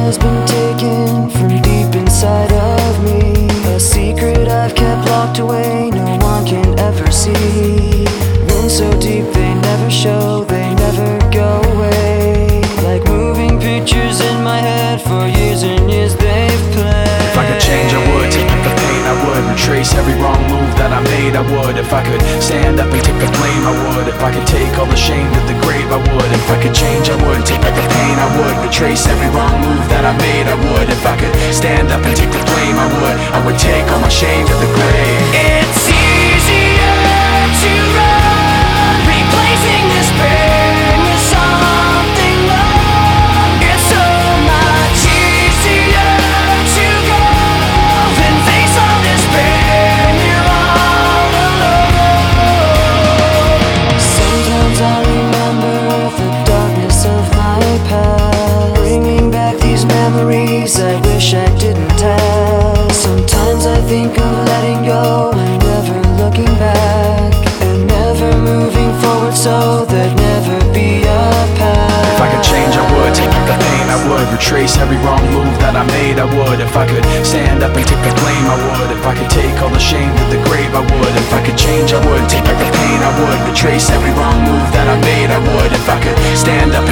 has been taken from deep inside of me. A secret I've kept locked away, no one can ever see. Wounds so deep they never show, they never go away. Like moving pictures in my head, for years and years they've played. If I could change I would, take back the pain I would, retrace every wrong move that I made I would. If I could stand up and take the blame I would. If I could take all the shame to the grave I would. If I could change I would, take back the pain I would, retrace every wrong move that I made I would. If I could stand up and take the blame I would take all my shame to the grave. It's easier to run, replacing this pain with something more. It's so much easier to go than face all this pain. You're all alone. Sometimes I remember the darkness of my past, bringing back these memories I wish I didn't have. Sometimes I think of letting go and never looking back, and never moving forward so there'd never be a path. If I could change I would, take back the pain I would, retrace every wrong move that I made I would. If I could stand up and take the blame I would. If I could take all the shame to the grave I would. If I could change I would, take back the pain I would, retrace every wrong move that I made I would. If I could stand up